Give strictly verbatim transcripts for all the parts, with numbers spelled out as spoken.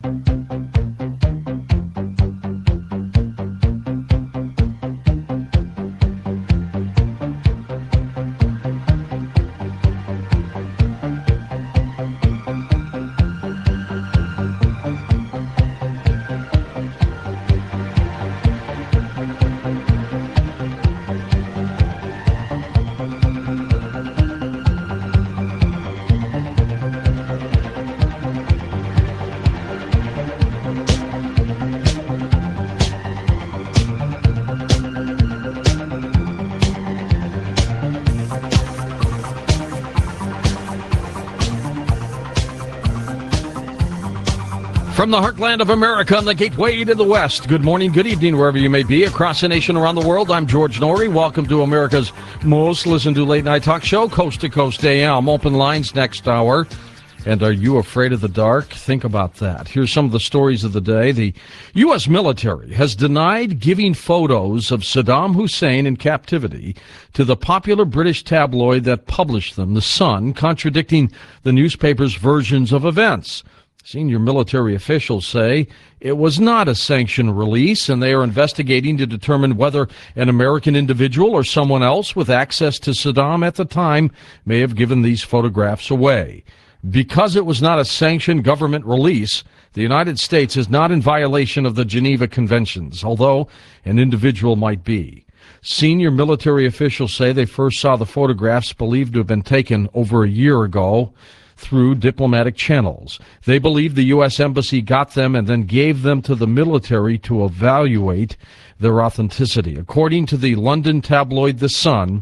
From the heartland of America on the gateway to the West, good morning, good evening, wherever you may be, across the nation, around the world. I'm George Norrie. Welcome to America's most listened to late night talk show, Coast to Coast A M. Open lines next hour. And are you afraid of the dark? Think about that. Here's some of the stories of the day. The U S military has denied giving photos of Saddam Hussein in captivity to the popular British tabloid that published them, The Sun, contradicting the newspaper's versions of events. Senior military officials say it was not a sanctioned release, and they are investigating to determine whether an American individual or someone else with access to Saddam at the time may have given these photographs away. Because it was not a sanctioned government release, the United States is not in violation of the Geneva Conventions, although an individual might be. Senior military officials say they first saw the photographs believed to have been taken over a year ago through diplomatic channels. They believe the U S Embassy got them and then gave them to the military to evaluate their authenticity. According to the London tabloid The Sun,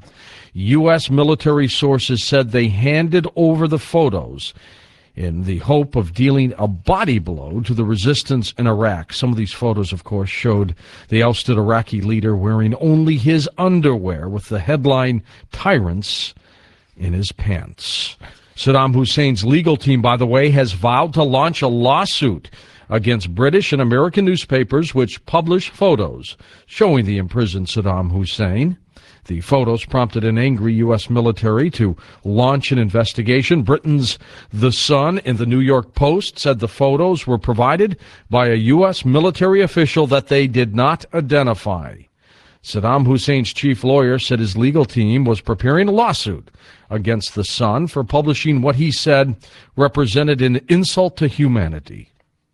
U S military sources said they handed over the photos in the hope of dealing a body blow to the resistance in Iraq. Some of these photos, of course, showed the ousted Iraqi leader wearing only his underwear with the headline, "Tyrants in his pants." Saddam Hussein's legal team, by the way, has vowed to launch a lawsuit against British and American newspapers which publish photos showing the imprisoned Saddam Hussein. The photos prompted an angry U S military to launch an investigation. Britain's The Sun and the New York Post said the photos were provided by a U S military official that they did not identify. Saddam Hussein's chief lawyer said his legal team was preparing a lawsuit against The Sun for publishing what he said represented an insult to humanity.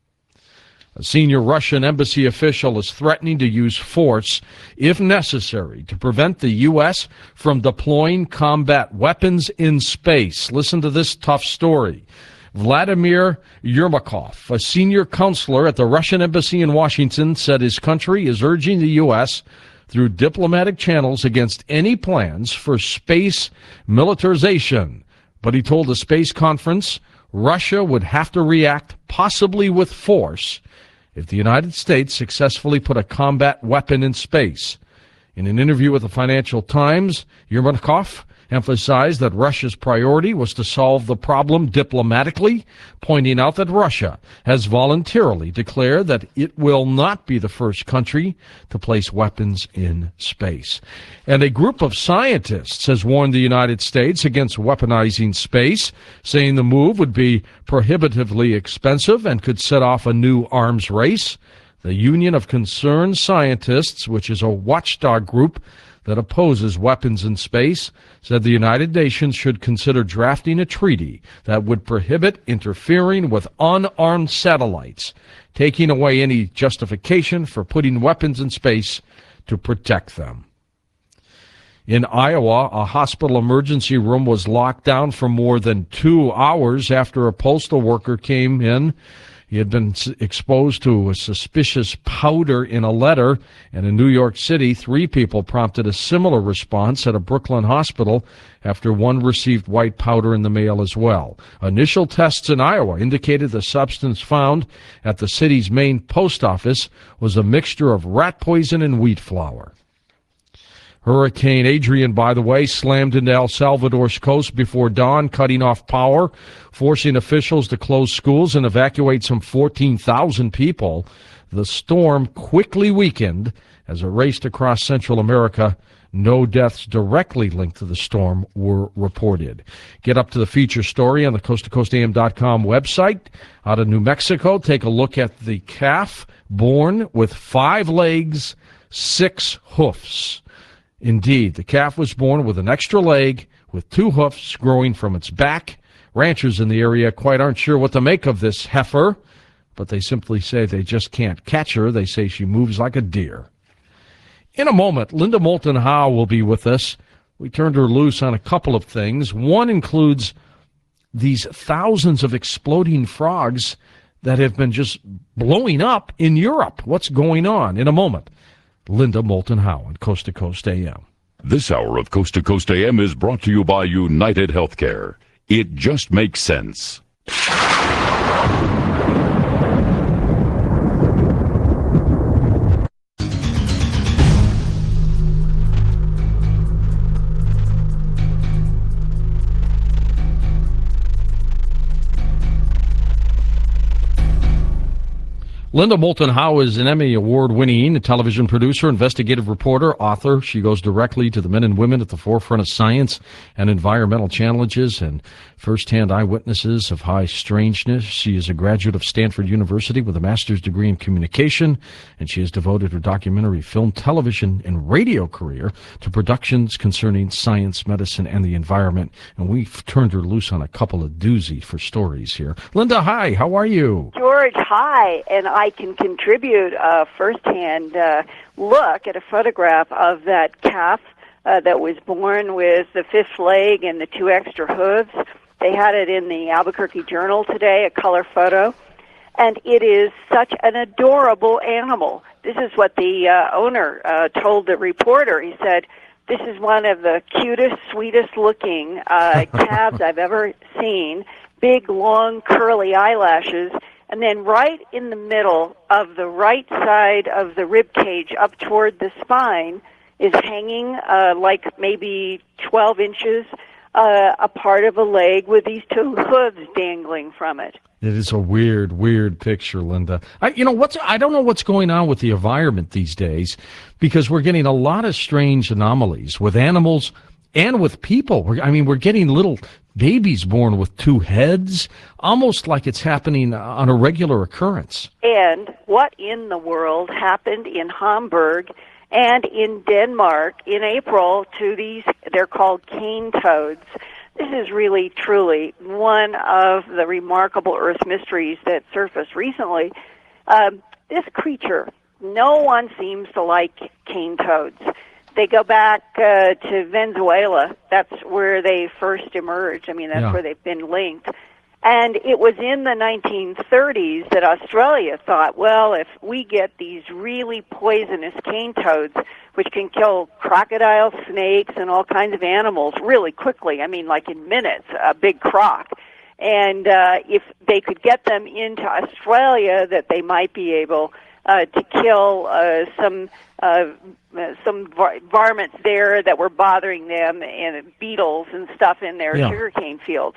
A senior Russian embassy official is threatening to use force, if necessary, to prevent the U S from deploying combat weapons in space. Listen to this tough story. Vladimir Yermakov, a senior counselor at the Russian embassy in Washington, said his country is urging the U S through diplomatic channels against any plans for space militarization. But he told the space conference Russia would have to react, possibly with force, if the United States successfully put a combat weapon in space. In an interview with the Financial Times, Yermakov emphasized that Russia's priority was to solve the problem diplomatically, pointing out that Russia has voluntarily declared that it will not be the first country to place weapons in space. And a group of scientists has warned the United States against weaponizing space, saying the move would be prohibitively expensive and could set off a new arms race. The Union of Concerned Scientists, which is a watchdog group that opposes weapons in space, said the United Nations should consider drafting a treaty that would prohibit interfering with unarmed satellites, taking away any justification for putting weapons in space to protect them. In Iowa, a hospital emergency room was locked down for more than two hours after a postal worker came in. He had been exposed to a suspicious powder in a letter, and in New York City, three people prompted a similar response at a Brooklyn hospital after one received white powder in the mail as well. Initial tests in Iowa indicated the substance found at the city's main post office was a mixture of rat poison and wheat flour. Hurricane Adrian, by the way, slammed into El Salvador's coast before dawn, cutting off power, forcing officials to close schools and evacuate some fourteen thousand people. The storm quickly weakened as it raced across Central America, No deaths directly linked to the storm were reported. Get up to the feature story on the coast to coast a m dot com website. Out of New Mexico, take a look at the calf born with five legs, six hoofs. Indeed, the calf was born with an extra leg with two hoofs growing from its back. Ranchers in the area quite aren't sure what to make of this heifer, but they simply say they just can't catch her. They say she moves like a deer. In a moment, Linda Moulton Howe will be with us. We turned her loose on a couple of things. One includes these thousands of exploding frogs that have been just blowing up in Europe. What's going on? In a moment, Linda Moulton Howe on Coast to Coast A M. This hour of Coast to Coast A M is brought to you by United Healthcare. It just makes sense. Linda Moulton Howe is an Emmy Award-winning television producer, investigative reporter, author. She goes directly to the men and women at the forefront of science and environmental challenges and first-hand eyewitnesses of high strangeness. She is a graduate of Stanford University with a master's degree in communication, and she has devoted her documentary, film, television, and radio career to productions concerning science, medicine, and the environment. And we've turned her loose on a couple of doozy for stories here. Linda, hi. How are you? George, hi. And I can contribute a first-hand uh, look at a photograph of that calf uh, that was born with the fifth leg and the two extra hooves. They had it in the Albuquerque Journal today, a color photo. And it is such an adorable animal. This is what the uh, owner uh, told the reporter. He said, this is one of the cutest, sweetest-looking uh, calves I've ever seen. Big, long, curly eyelashes. And then right in the middle of the right side of the rib cage up toward the spine is hanging uh, like maybe twelve inches uh, a part of a leg with these two hooves dangling from it. It is a weird, weird picture, Linda. I, you know, what's I don't know what's going on with the environment these days, because we're getting a lot of strange anomalies with animals and with people. We're, I mean, we're getting little babies born with two heads, almost like it's happening on a regular occurrence. And what in the world happened in Hamburg and in Denmark in April to these, they're called cane toads. This is really, truly one of the remarkable Earth mysteries that surfaced recently. Um, this creature, no one seems to like cane toads. They go back uh, to Venezuela. That's where they first emerged. I mean, that's yeah. where they've been linked. And it was in the nineteen thirties that Australia thought, well, if we get these really poisonous cane toads, which can kill crocodiles, snakes, and all kinds of animals really quickly, I mean, like in minutes, a big croc, and uh, if they could get them into Australia, that they might be able uh, to kill uh, some uh, some var- varmints there that were bothering them, and beetles and stuff in their yeah. sugarcane fields.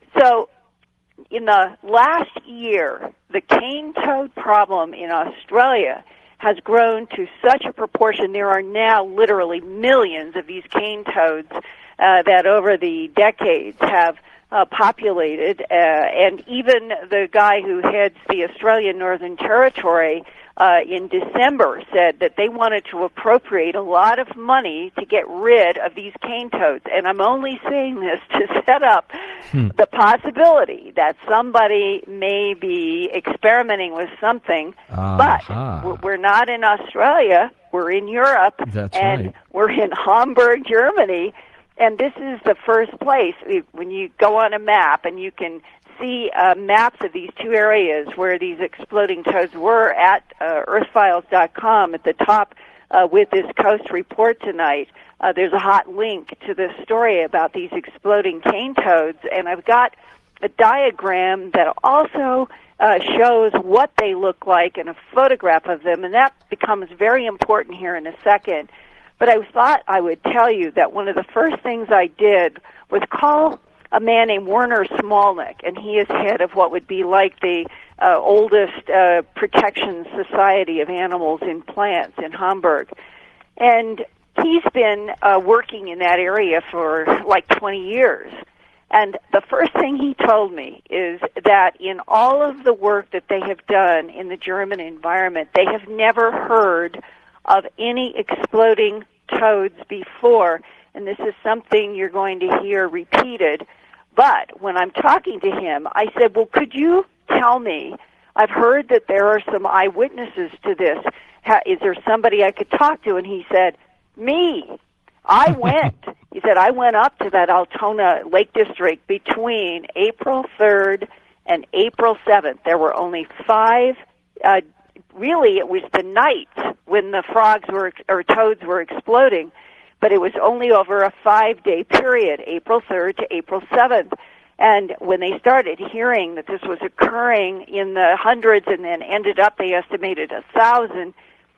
So in the last year, the cane toad problem in Australia has grown to such a proportion. There are now literally millions of these cane toads uh, that over the decades have uh, populated. Uh, and even the guy who heads the Australian Northern Territory uh, in December said that they wanted to appropriate a lot of money to get rid of these cane toads. And I'm only saying this to set up hmm. the possibility that somebody may be experimenting with something, uh-huh. but we're not in Australia, we're in Europe, That's and right. we're in Hamburg, Germany, and this is the first place. When you go on a map and you can see uh, maps of these two areas where these exploding toads were at uh, earth files dot com at the top uh, with this Coast report tonight. Uh, there's a hot link to the story about these exploding cane toads, and I've got a diagram that also uh, shows what they look like and a photograph of them, and that becomes very important here in a second. But I thought I would tell you that one of the first things I did was call a man named Werner Smolnik, and he is head of what would be like the uh, oldest uh, protection society of animals and plants in Hamburg. And he's been uh, working in that area for like twenty years. And the first thing he told me is that in all of the work that they have done in the German environment, they have never heard of any exploding toads before. And this is something you're going to hear repeated. But when I'm talking to him, I said, well, could you tell me, I've heard that there are some eyewitnesses to this. How, is there somebody I could talk to? And he said, me. I went. He said, I went up to that Altona Lake District between April third and April seventh. There were only five. Uh, really, it was the night when the frogs were or toads were exploding, but it was only over a five-day period, April third to April seventh. And when they started hearing that this was occurring in the hundreds and then ended up, they estimated a thousand,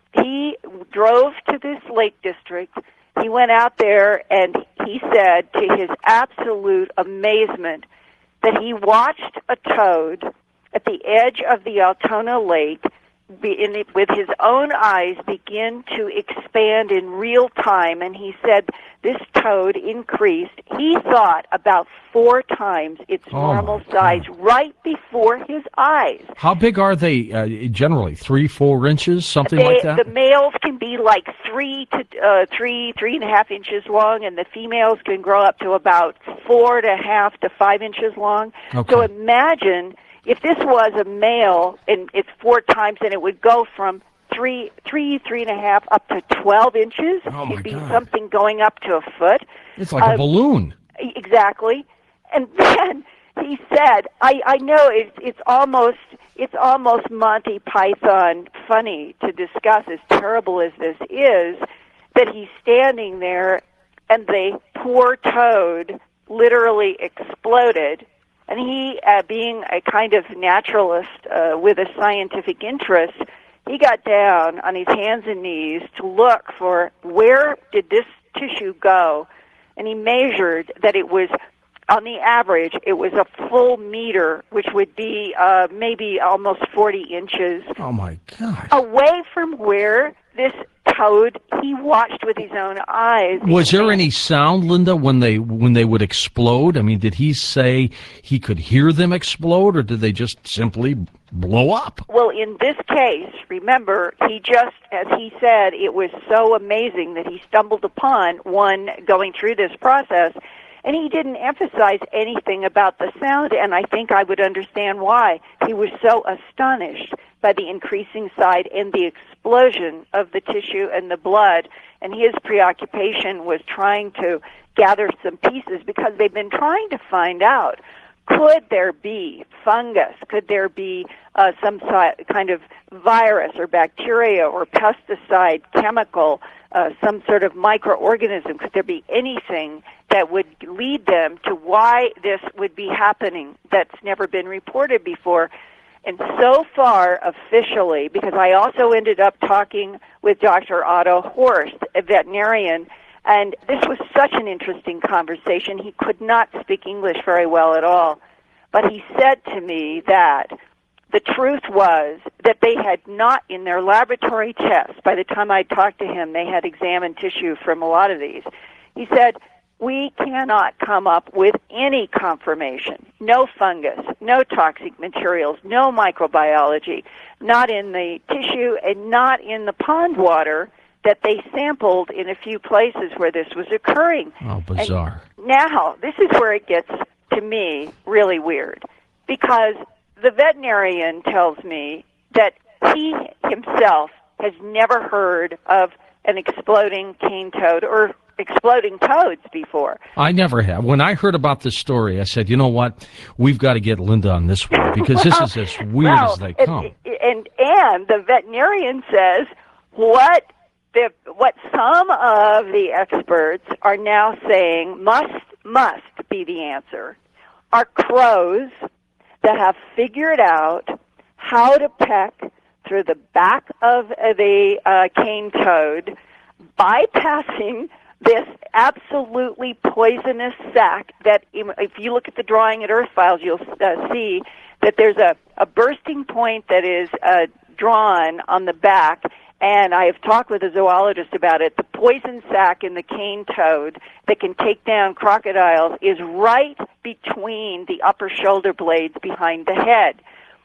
he drove to this lake district. He went out there and he said, to his absolute amazement, that he watched a toad at the edge of the Altona Lake be in the, with his own eyes begin to expand in real time. And he said this toad increased, he thought, about four times its Oh, normal size right before his eyes. How big are they uh, generally? Three, four inches, something They, like that? the males can be like three to uh, three, three and a half inches long, and the females can grow up to about four and a half to five inches long. Okay. So imagine if this was a male and it's four times, and it would go from three, three, three and a half up to twelve inches. Oh, my It'd be God. something going up to a foot. It's like a Um, balloon. Exactly. And then he said, I, I know it's it's almost it's almost Monty Python funny to discuss, as terrible as this is, that he's standing there and the poor toad literally exploded. And he, uh, being a kind of naturalist uh, with a scientific interest, he got down on his hands and knees to look for where did this tissue go. And he measured that it was, on the average, it was a full meter, which would be uh, maybe almost forty inches Oh, my God. away from where this toad he watched with his own eyes. Was there any sound, Linda, when they when they would explode? I mean, did he say he could hear them explode, or did they just simply blow up? Well, in this case, remember, he just, as he said, it was so amazing that he stumbled upon one going through this process, and he didn't emphasize anything about the sound, and I think I would understand why. He was so astonished by the increasing size and the explosion of the tissue and the blood, and his preoccupation was trying to gather some pieces because they've been trying to find out, could there be fungus? Could there be uh, some si- kind of virus or bacteria or pesticide, chemical, uh, some sort of microorganism? Could there be anything that would lead them to why this would be happening that's never been reported before? And so far, officially, because I also ended up talking with Doctor Otto Horst, a veterinarian, and this was such an interesting conversation. He could not speak English very well at all. But he said to me that the truth was that they had not, in their laboratory tests, by the time I talked to him, they had examined tissue from a lot of these. He said, we cannot come up with any confirmation. No fungus, no toxic materials, no microbiology, not in the tissue and not in the pond water that they sampled in a few places where this was occurring. Oh, bizarre. And now, this is where it gets, to me, really weird, because the veterinarian tells me that he himself has never heard of an exploding cane toad or exploding toads before. I never have. When I heard about this story, I said, you know what? We've got to get Linda on this one because this is as weird well, as they and, come. And, and the veterinarian says what the what some of the experts are now saying must must be the answer are crows that have figured out how to peck through the back of the uh, cane toad, bypassing this absolutely poisonous sac that, if you look at the drawing at Earth Files, you'll uh, see that there's a, a bursting point that is uh, drawn on the back, and I have talked with a zoologist about it. The poison sac in the cane toad that can take down crocodiles is right between the upper shoulder blades behind the head.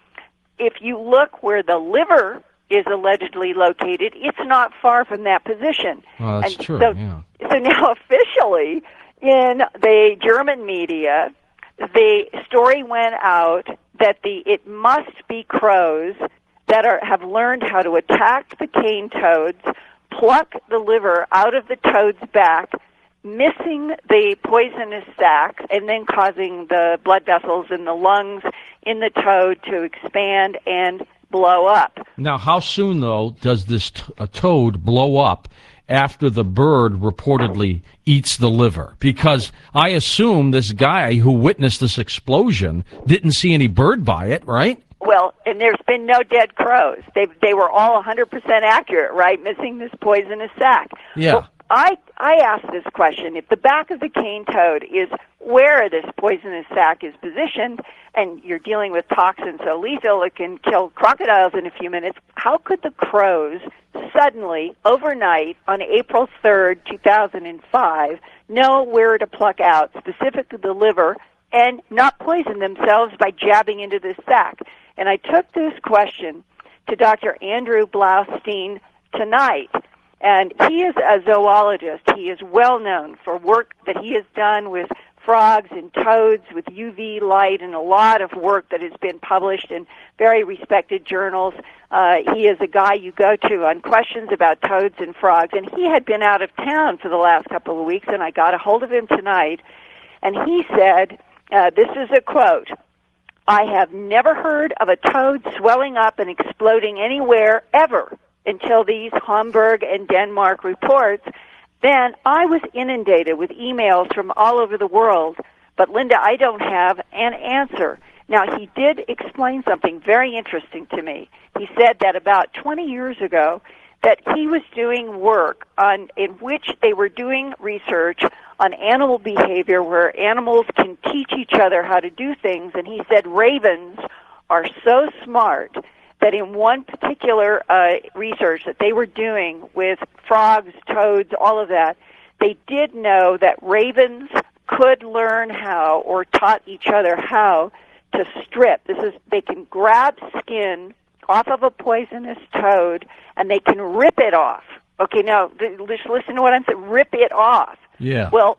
If you look where the liver is allegedly located, it's not far from that position. Well, that's and true, so, yeah. So now officially in the German media, the story went out that the it must be crows that are have learned how to attack the cane toads, pluck the liver out of the toad's back, missing the poisonous sacs, and then causing the blood vessels in the lungs in the toad to expand and blow up. Now, how soon, though, does this t- a toad blow up after the bird reportedly eats the liver? Because I assume this guy who witnessed this explosion didn't see any bird by it, right? Well, and there's been no dead crows. They they were all one hundred percent accurate, right, missing this poisonous sac. Yeah. Well, I, I asked this question. If the back of the cane toad is where this poisonous sac is positioned, and you're dealing with toxins so lethal it can kill crocodiles in a few minutes, how could the crows suddenly, overnight, on April third, two thousand five, know where to pluck out, specifically the liver, and not poison themselves by jabbing into this sac? And I took this question to Doctor Andrew Blaustein tonight. And he is a zoologist. He is well known for work that he has done with frogs and toads with U V light, and a lot of work that has been published in very respected journals. Uh, he is a guy you go to on questions about toads and frogs, and he had been out of town for the last couple of weeks, and I got a hold of him tonight, and he said, uh, this is a quote, "I have never heard of a toad swelling up and exploding anywhere ever until these Hamburg and Denmark reports. Then I was inundated with emails from all over the world, but Linda, I don't have an answer." Now, he did explain something very interesting to me. He said that about twenty years ago, that he was doing work on in which they were doing research on animal behavior where animals can teach each other how to do things, and he said ravens are so smart that in one particular uh, research that they were doing with frogs, toads, all of that, they did know that ravens could learn how, or taught each other how, to strip. This is, they can grab skin off of a poisonous toad, and they can rip it off. Okay, now, just listen to what I'm saying. Rip it off. Yeah. Well,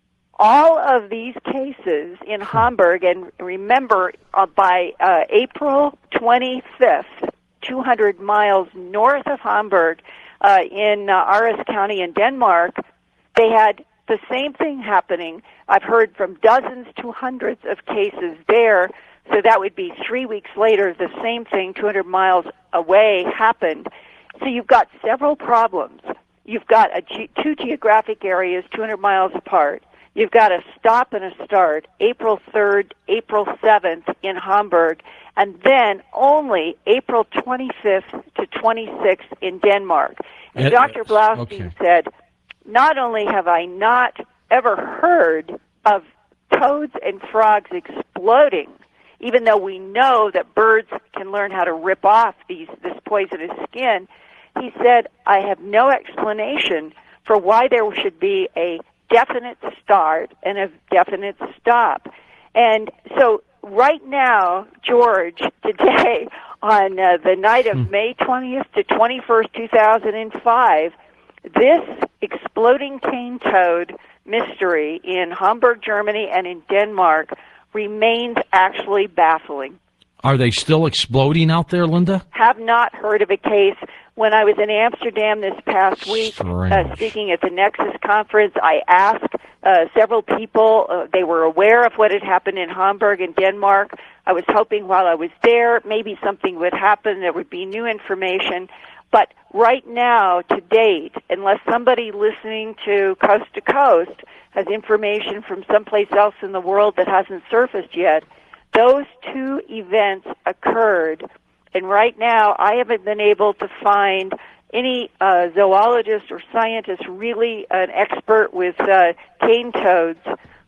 all of these cases in Hamburg, and remember, uh, by uh, April twenty-fifth, two hundred miles north of Hamburg, uh, in uh, Aarhus County in Denmark, they had the same thing happening. I've heard from dozens to hundreds of cases there, so that would be three weeks later, the same thing two hundred miles away happened. So you've got several problems. You've got a ge- two geographic areas two hundred miles apart. You've got a stop and a start, April third, April seventh in Hamburg, and then only April twenty-fifth to twenty-sixth in Denmark. And It, Doctor Blaustein okay. said, not only have I not ever heard of toads and frogs exploding, even though we know that birds can learn how to rip off these this poisonous skin, he said, I have no explanation for why there should be a definite start and a definite stop. And so right now, George, today, on uh, the night of May twentieth to twenty-first, two thousand five, this exploding cane toad mystery in Hamburg, Germany, and in Denmark remains actually baffling. Are they still exploding out there, Linda? Have not heard of a case. When I was in Amsterdam this past week, uh, Strange. speaking at the Nexus conference, I asked uh, several people. Uh, they were aware of what had happened in Hamburg and Denmark. I was hoping while I was there, maybe something would happen. There would be new information. But right now, to date, unless somebody listening to Coast to Coast has information from someplace else in the world that hasn't surfaced yet, those two events occurred. And right now, I haven't been able to find any uh, zoologist or scientist, really an expert with uh, cane toads,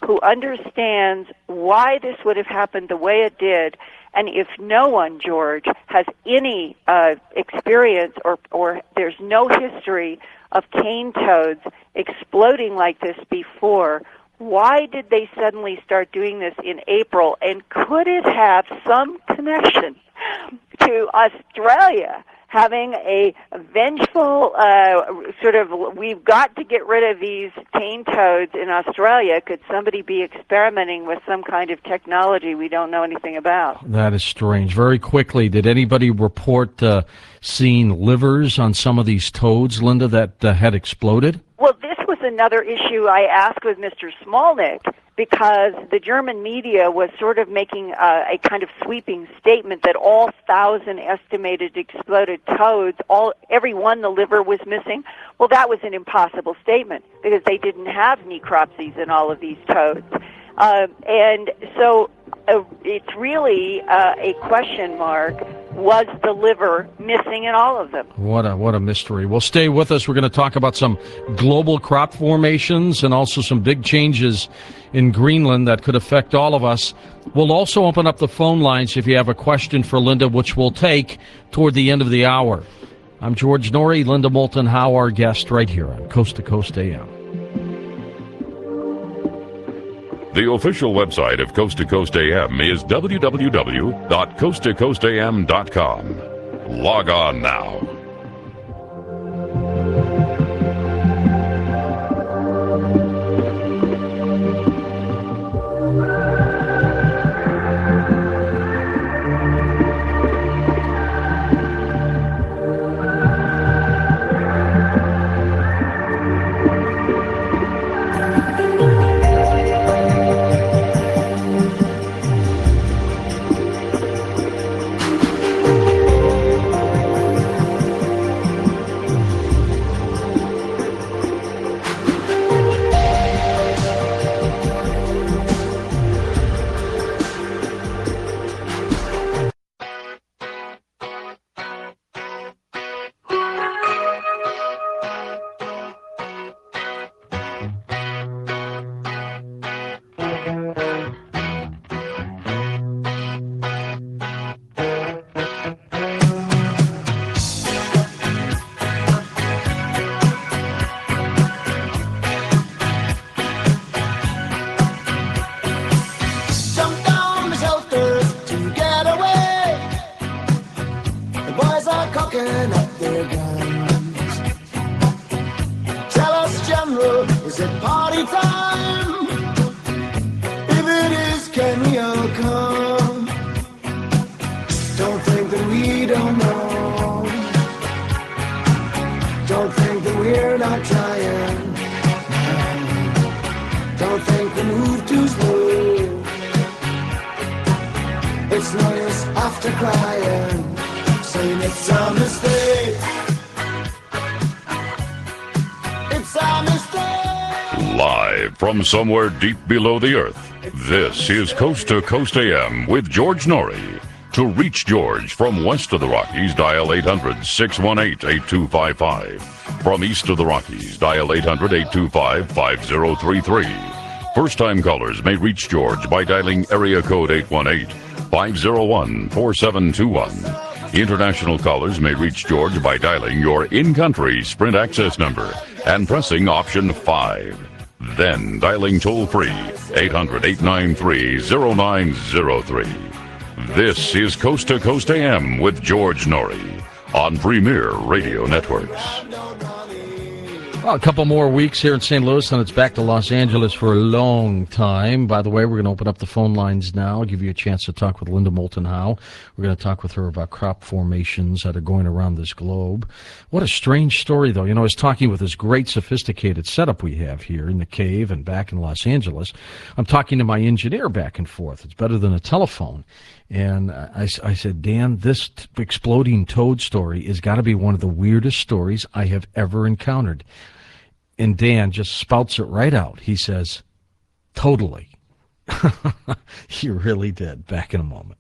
who understands why this would have happened the way it did. And if no one, George, has any uh, experience or, or there's no history of cane toads exploding like this before, why did they suddenly start doing this in April? And could it have some connection to Australia having a vengeful uh, sort of, we've got to get rid of these cane toads in Australia? Could somebody be experimenting with some kind of technology we don't know anything about? That is strange. Very quickly, did anybody report uh, seeing livers on some of these toads, Linda, that uh, had exploded? Well, this was another issue I asked with Mister Smolnik, because the German media was sort of making uh, a kind of sweeping statement that all thousand estimated exploded toads, all every one the liver was missing. Well, that was an impossible statement because they didn't have necropsies in all of these toads. Uh, and so uh, it's really uh, a question mark. Was the liver missing in all of them? What a what a mystery. Well, stay with us. We're going to talk about some global crop formations and also some big changes in Greenland that could affect all of us. We'll also open up the phone lines if you have a question for Linda, which we'll take toward the end of the hour. I'm George Noory, Linda Moulton Howe, our guest right here on Coast to Coast A M. The official website of Coast to Coast A M is w w w dot coast to coast a m dot com. Log on now. From somewhere deep below the earth, this is Coast to Coast A M with George Noory. To reach George from west of the Rockies, dial eight hundred, six one eight, eight two five five. From east of the Rockies, dial eight hundred, eight two five, five zero three three. First-time callers may reach George by dialing area code eight one eight, five zero one, four seven two one. International callers may reach George by dialing your in-country Sprint access number and pressing option five. Then dialing toll-free eight hundred, eight nine three, zero nine zero three. This is Coast to Coast A M with George Noory on Premier Radio Networks. Well, a couple more weeks here in Saint Louis, and it's back to Los Angeles for a long time. By the way, we're going to open up the phone lines now. I'll give you a chance to talk with Linda Moulton Howe. We're going to talk with her about crop formations that are going around this globe. What a strange story, though. You know, I was talking with this great sophisticated setup we have here in the cave and back in Los Angeles. I'm talking to my engineer back and forth. It's better than a telephone. And I, I said, Dan, this t- exploding toad story has got to be one of the weirdest stories I have ever encountered. And Dan just spouts it right out. He says, totally. He really did. Back in a moment.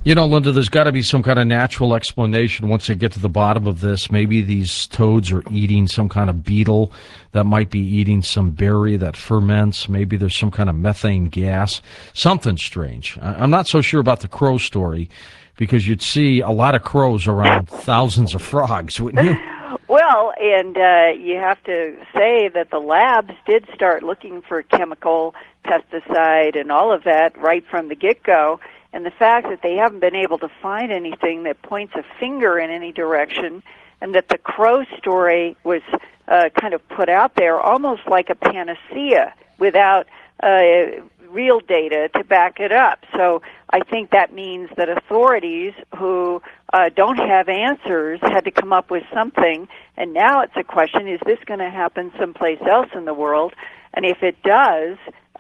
You know, Linda, there's got to be some kind of natural explanation once they get to the bottom of this. Maybe these toads are eating some kind of beetle that might be eating some berry that ferments. Maybe there's some kind of methane gas, something strange. I- I'm not so sure about the crow story, because you'd see a lot of crows around thousands of frogs, wouldn't you? Well, and uh, you have to say that the labs did start looking for chemical, pesticide, and all of that right from the get-go. And the fact that they haven't been able to find anything that points a finger in any direction, and that the crow story was uh, kind of put out there almost like a panacea without uh, real data to back it up. So I think that means that authorities who uh, don't have answers had to come up with something, and now it's a question, is this going to happen someplace else in the world? And if it does,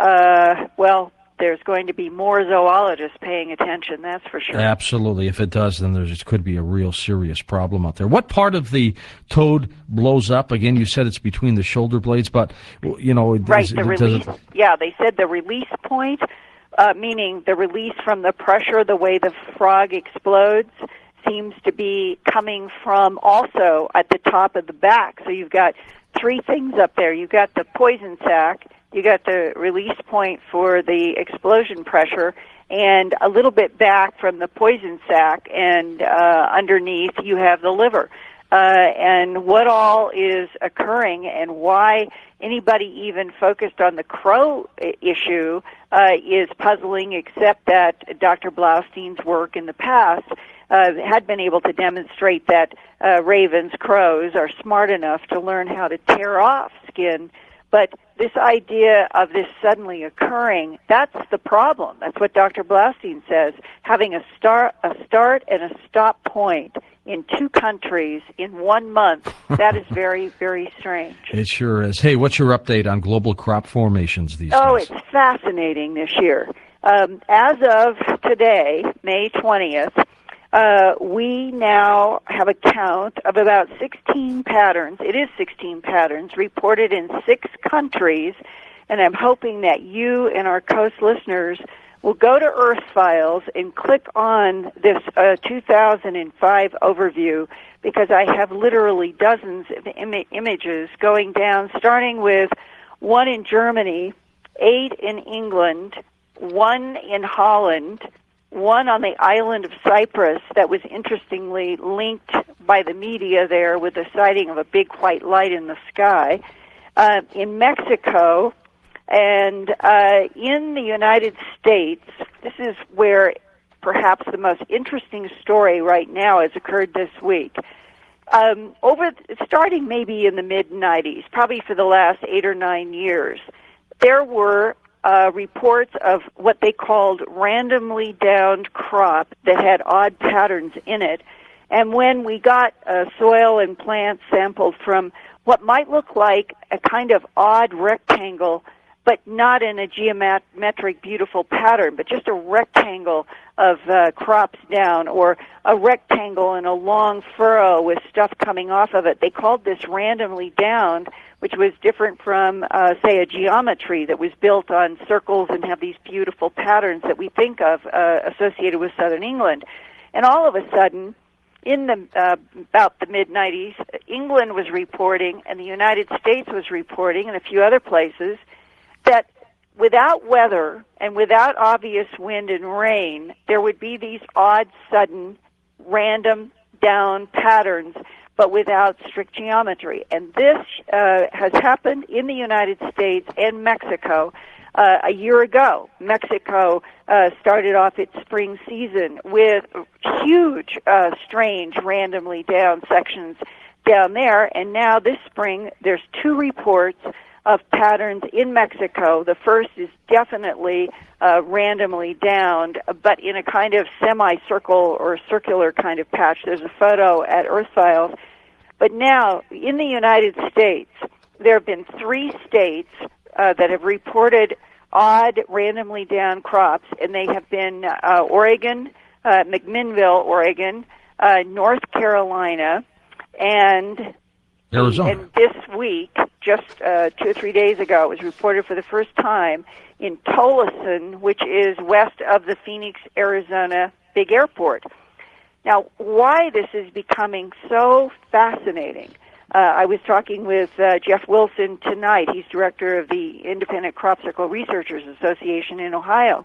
uh, well, there's going to be more zoologists paying attention, that's for sure. Absolutely. If it does, then there could be a real serious problem out there. What part of the toad blows up? Again, you said it's between the shoulder blades, but, you know... Right, is, the does release, it... yeah, they said the release point, uh, meaning the release from the pressure, the way the frog explodes, seems to be coming from also at the top of the back. So you've got three things up there. You've got the poison sac, you got the release point for the explosion pressure, and a little bit back from the poison sac, and uh, underneath you have the liver. Uh, and what all is occurring, and why anybody even focused on the crow issue uh, is puzzling, except that Doctor Blaustein's work in the past uh, had been able to demonstrate that uh, ravens, crows, are smart enough to learn how to tear off skin. But this idea of this suddenly occurring, that's the problem. That's what Doctor Blaustein says. Having a start, a start and a stop point in two countries in one month, that is very, very strange. It sure is. Hey, what's your update on global crop formations these oh, days? Oh, it's fascinating this year. Um, as of today, May twentieth, Uh, we now have a count of about sixteen patterns. It is sixteen patterns reported in six countries, and I'm hoping that you and our Coast listeners will go to Earth Files and click on this uh, two thousand five overview, because I have literally dozens of Im- images going down, starting with one in Germany, eight in England, one in Holland, one on the island of Cyprus that was interestingly linked by the media there with the sighting of a big white light in the sky, uh, in Mexico, and uh, in the United States. This is where perhaps the most interesting story right now has occurred this week. Um, over starting maybe in the mid nineties, probably for the last eight or nine years, there were Uh, reports of what they called randomly downed crop that had odd patterns in it. And when we got uh, soil and plants sampled from what might look like a kind of odd rectangle, but not in a geometric, beautiful pattern, but just a rectangle of uh, crops down, or a rectangle in a long furrow with stuff coming off of it. They called this randomly downed, which was different from, uh, say, a geometry that was built on circles and have these beautiful patterns that we think of uh, associated with southern England. And all of a sudden, in the uh, about the mid nineties, England was reporting, and the United States was reporting, and a few other places, that without weather and without obvious wind and rain, there would be these odd, sudden, random down patterns, but without strict geometry. And this uh, has happened in the United States and Mexico uh, a year ago. Mexico uh, started off its spring season with huge, uh, strange, randomly down sections down there, and now this spring there's two reports of patterns in Mexico. The first is definitely uh, randomly downed, but in a kind of semicircle or circular kind of patch. There's a photo at Earth Files. But now, in the United States, there have been three states uh, that have reported odd, randomly down crops, and they have been uh, Oregon, uh, McMinnville, Oregon, uh, North Carolina, and Arizona. And this week, just uh, two or three days ago, it was reported for the first time in Tolleson, which is west of the Phoenix, Arizona big airport. Now, why this is becoming so fascinating, uh, I was talking with uh, Jeff Wilson tonight. He's director of the Independent Crop Circle Researchers Association in Ohio.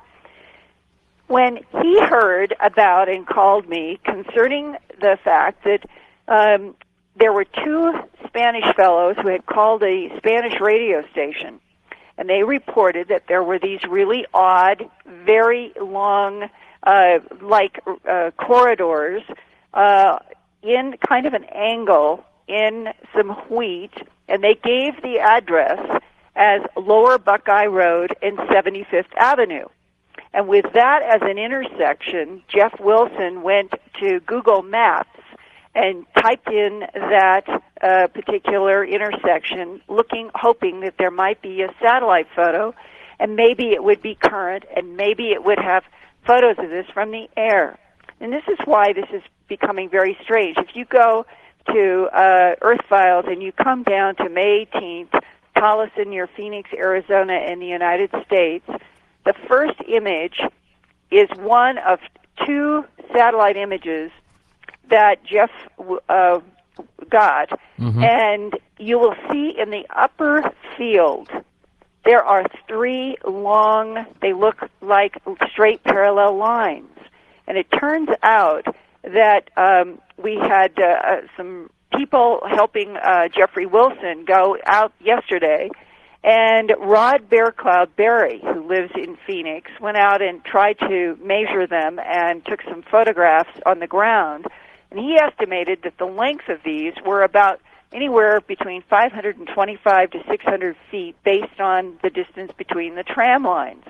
When he heard about and called me concerning the fact that um, there were two Spanish fellows who had called a Spanish radio station, and they reported that there were these really odd, very long, uh, like uh, corridors uh, in kind of an angle in some wheat, and they gave the address as Lower Buckeye Road and seventy-fifth Avenue. And with that as an intersection, Jeff Wilson went to Google Maps and typed in that uh, particular intersection, looking, hoping that there might be a satellite photo, and maybe it would be current, and maybe it would have photos of this from the air. And this is why this is becoming very strange. If you go to uh, Earth Files and you come down to May eighteenth, Tolleson near Phoenix, Arizona in the United States, the first image is one of two satellite images that Jeff uh, got, mm-hmm. and you will see in the upper field there are three long, they look like straight parallel lines. And it turns out that um, we had uh, some people helping uh, Jeffrey Wilson go out yesterday, and Rod Bearcloud Berry, who lives in Phoenix, went out and tried to measure them and took some photographs on the ground. And he estimated that the length of these were about anywhere between five hundred twenty-five to six hundred feet based on the distance between the tram lines.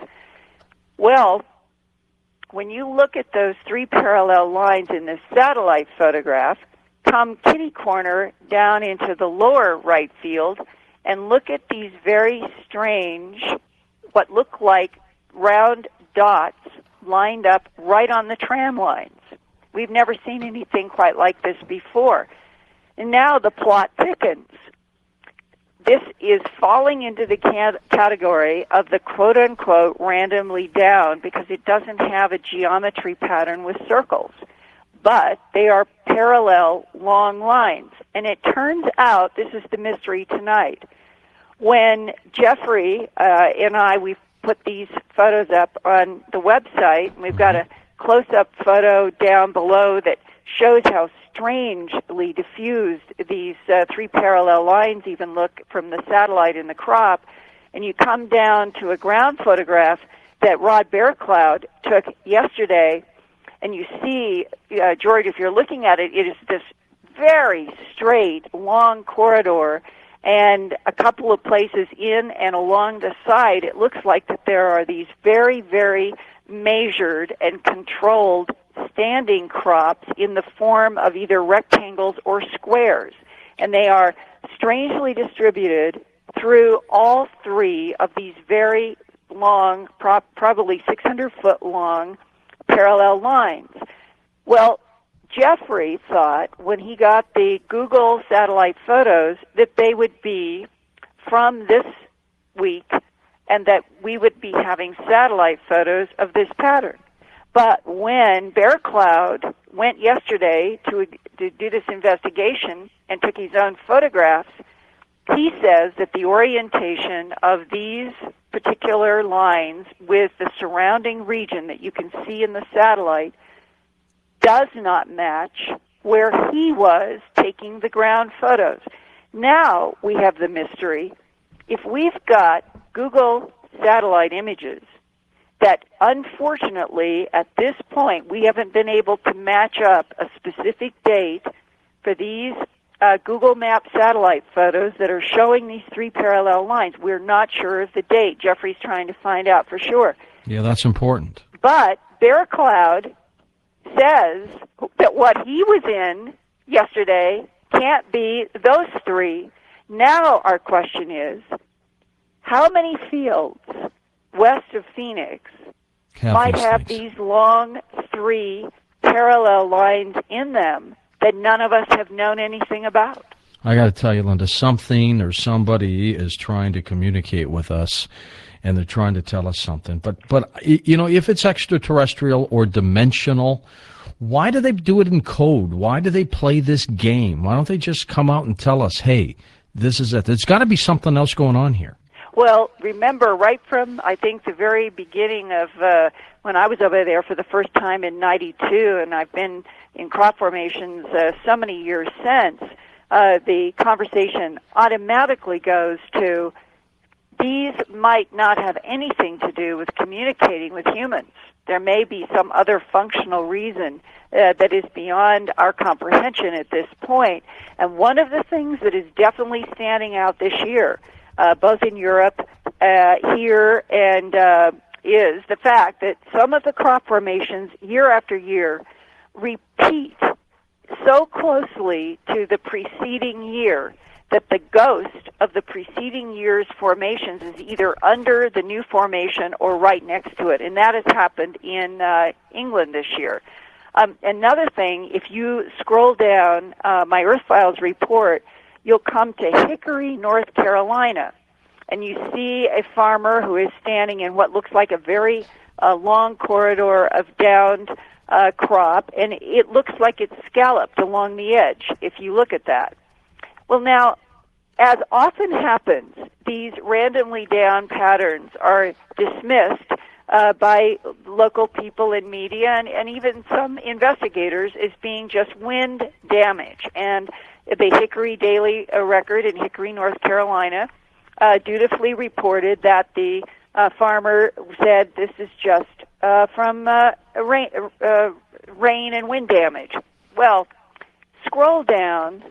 Well, when you look at those three parallel lines in this satellite photograph, come kitty corner down into the lower right field and look at these very strange, what look like round dots lined up right on the tram lines. We've never seen anything quite like this before. And now the plot thickens. This is falling into the cat- category of the quote-unquote randomly down because it doesn't have a geometry pattern with circles. But they are parallel long lines. And it turns out, this is the mystery tonight, when Jeffrey uh, and I, we've put these photos up on the website, and we've got a close-up photo down below that shows how strangely diffused these uh, three parallel lines even look from the satellite in the crop. And you come down to a ground photograph that Rod Bearcloud took yesterday, and you see, uh, George, if you're looking at it, it is this very straight, long corridor, and a couple of places in and along the side, it looks like that there are these very, very measured and controlled standing crops in the form of either rectangles or squares. And they are strangely distributed through all three of these very long, pro- probably six hundred foot long parallel lines. Well, Jeffrey thought when he got the Google satellite photos that they would be from this week and that we would be having satellite photos of this pattern. But when Bearcloud went yesterday to, to do this investigation and took his own photographs, he says that the orientation of these particular lines with the surrounding region that you can see in the satellite does not match where he was taking the ground photos. Now we have the mystery. If we've got Google satellite images that unfortunately at this point we haven't been able to match up a specific date for these uh, Google Maps satellite photos that are showing these three parallel lines. We're not sure of the date. Jeffrey's trying to find out for sure. Yeah, that's important. But Bearcloud says that what he was in yesterday can't be those three. Now our question is, how many fields west of Phoenix have might these have things. these long three parallel lines in them that none of us have known anything about? I got to tell you, Linda, something or somebody is trying to communicate with us. and they're trying to tell us something. But, but you know, if it's extraterrestrial or dimensional, why do they do it in code? Why do they play this game? Why don't they just come out and tell us, hey, this is it? There's got to be something else going on here. Well, remember, right from, I think, the very beginning of uh, when I was over there for the first time in ninety-two, and I've been in crop formations uh, so many years since, uh, the conversation automatically goes to, these might not have anything to do with communicating with humans. There may be some other functional reason uh, that is beyond our comprehension at this point. And one of the things that is definitely standing out this year, Uh, both in Europe, uh, here, and uh, is the fact that some of the crop formations year after year repeat so closely to the preceding year that the ghost of the preceding year's formations is either under the new formation or right next to it. And that has happened in uh, England this year. Um, another thing, if you scroll down uh, my Earth Files report, you'll come to Hickory, North Carolina, and you see a farmer who is standing in what looks like a very uh, long corridor of downed uh, crop, and it looks like it's scalloped along the edge if you look at that. Well, now, as often happens, these randomly down patterns are dismissed uh, by local people in media and, and even some investigators as being just wind damage. And the Hickory Daily Record in Hickory, North Carolina, uh, dutifully reported that the uh, farmer said this is just uh, from uh, rain, uh, rain and wind damage. Well, scroll down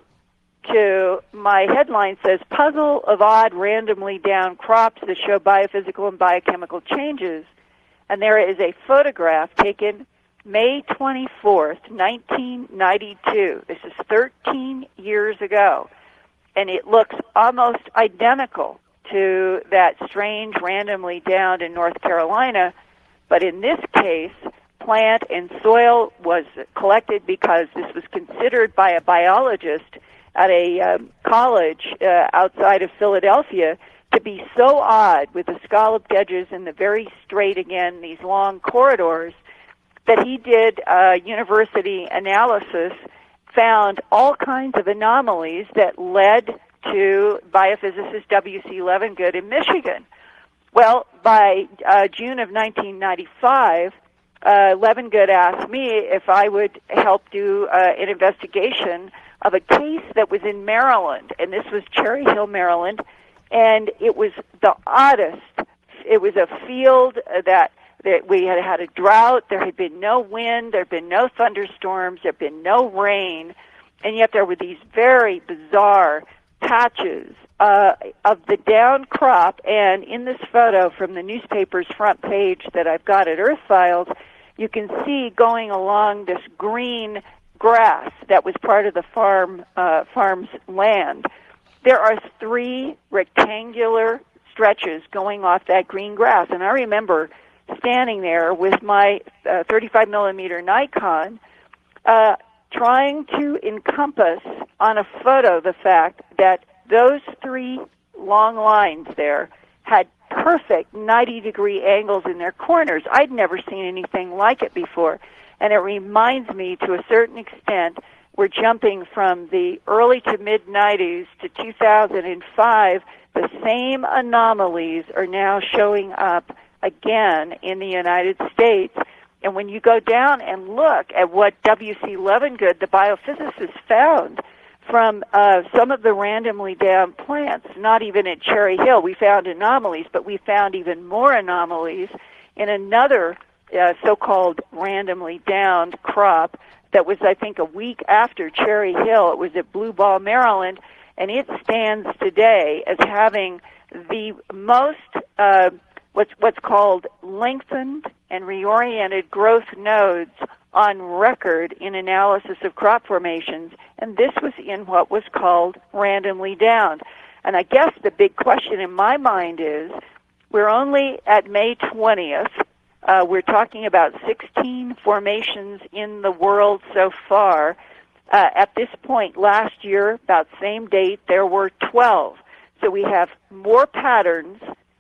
to my headline says, Puzzle of Odd Randomly Down Crops That Show Biophysical and Biochemical Changes. And there is a photograph taken May twenty-fourth, nineteen ninety-two. This is thirteen years ago. And it looks almost identical to that strange randomly downed in North Carolina. But in this case, plant and soil was collected because this was considered by a biologist at a um, college uh, outside of Philadelphia to be so odd with the scalloped edges and the very straight, again, these long corridors, that he did uh, university analysis, found all kinds of anomalies that led to biophysicist W C Levengood in Michigan. Well, by uh, June of nineteen ninety-five, uh, Levengood asked me if I would help do uh, an investigation of a case that was in Maryland, and this was Cherry Hill, Maryland, and it was the oddest. It was a field that, that we had had a drought, there had been no wind, there had been no thunderstorms, there had been no rain, and yet there were these very bizarre patches uh, of the down crop, and in this photo from the newspaper's front page that I've got at Earth Files, you can see going along this green grass that was part of the farm uh, farm's land. There are three rectangular stretches going off that green grass, and I remember standing there with my uh, thirty-five millimeter Nikon uh, trying to encompass on a photo the fact that those three long lines there had perfect ninety degree angles in their corners. I'd never seen anything like it before. And it reminds me, to a certain extent, we're jumping from the early to mid-nineties to two thousand five. The same anomalies are now showing up again in the United States. And when you go down and look at what W C Levengood, the biophysicist, found from uh, some of the randomly down plants, not even at Cherry Hill, we found anomalies, but we found even more anomalies in another Uh, so-called randomly downed crop that was, I think, a week after Cherry Hill. It was at Blue Ball, Maryland, and it stands today as having the most uh, what's what's called lengthened and reoriented growth nodes on record in analysis of crop formations, and this was in what was called randomly downed. And I guess the big question in my mind is, we're only at May twentieth. Uh, we're talking about sixteen formations in the world so far. Uh, at this point last year, about same date, there were twelve. So we have more patterns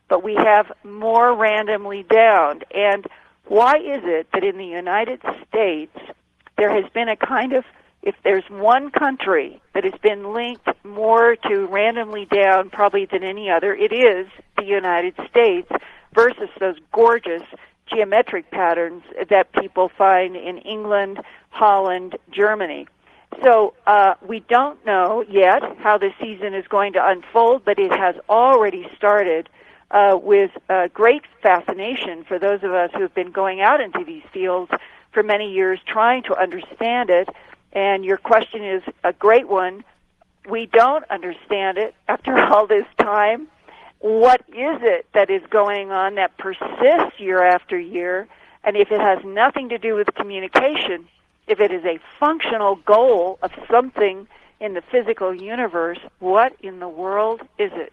but we have more randomly downed. And why is it that in the United States there has been a kind of, if there's one country that has been linked more to randomly down probably than any other, it is the United States versus those gorgeous geometric patterns that people find in England, Holland, Germany. So uh, we don't know yet how the season is going to unfold, but it has already started uh, with uh, great fascination for those of us who have been going out into these fields for many years trying to understand it. And your question is a great one. We don't understand it after all this time. What is it that is going on that persists year after year? And if it has nothing to do with communication, if it is a functional goal of something in the physical universe, what in the world is it?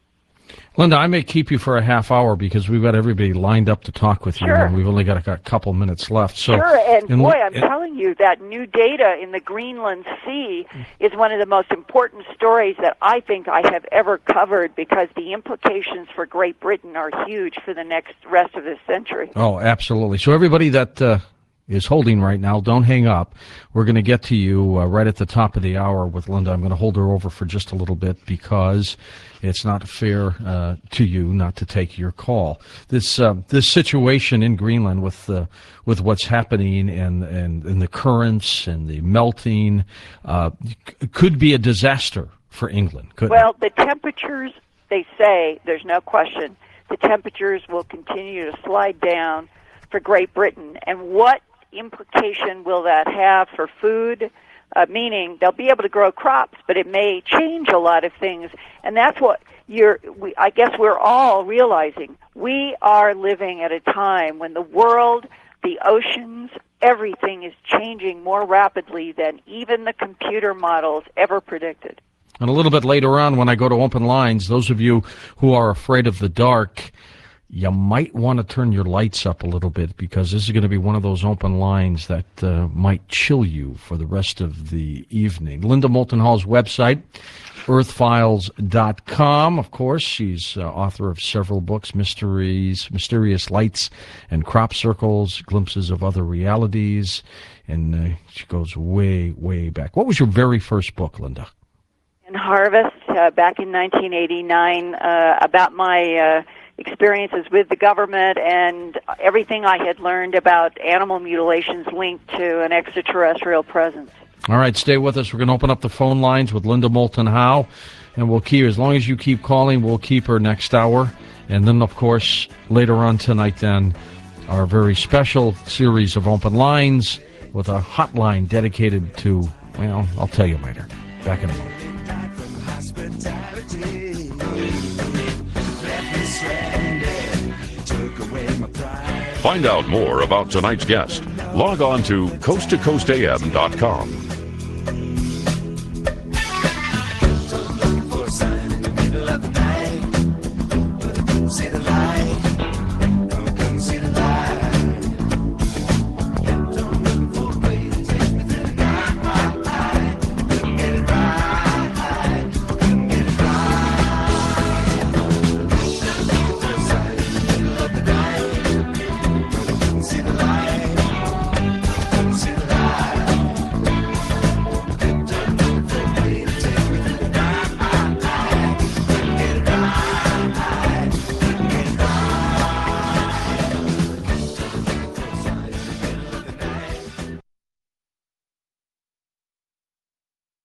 Linda, I may keep you for a half hour because we've got everybody lined up to talk with you, Sure. and we've only got a, a couple minutes left. So, Sure, and in- boy, I'm in- telling you, that new data in the Greenland Sea is one of the most important stories that I think I have ever covered, because the implications for Great Britain are huge for the next rest of this century. Oh, absolutely. So everybody that uh, is holding right now, don't hang up. We're going to get to you uh, right at the top of the hour with Linda. I'm going to hold her over for just a little bit because it's not fair uh, to you not to take your call. This uh, this situation in Greenland with uh, with what's happening and, and, and the currents and the melting uh, c- could be a disaster for England, couldn't Well, the temperatures, they say, there's no question, the temperatures will continue to slide down for Great Britain. And what implication will that have for food? Uh, meaning they'll be able to grow crops, but it may change a lot of things. And that's what you're, we, I guess we're all realizing. We are living at a time when the world, the oceans, everything is changing more rapidly than even the computer models ever predicted. And a little bit later on, when I go to open lines, those of you who are afraid of the dark, you might want to turn your lights up a little bit, because this is going to be one of those open lines that uh, might chill you for the rest of the evening. Linda Moulton Hall's website, earth files dot com. Of course, she's uh, author of several books, Mysteries, Mysterious Lights and Crop Circles, Glimpses of Other Realities, and uh, she goes way, way back. What was your very first book, Linda? In Harvest, uh, back in nineteen eighty-nine, uh, about my uh, experiences with the government and everything I had learned about animal mutilations linked to an extraterrestrial presence. All right, stay with us. We're going to open up the phone lines with Linda Moulton Howe, and we'll keep, as long as you keep calling, we'll keep her next hour. And then, of course, later on tonight, then, our very special series of open lines with a hotline dedicated to, well, I'll tell you later. Back in a moment. Find out more about tonight's guest. Log on to coast to coast a m dot com.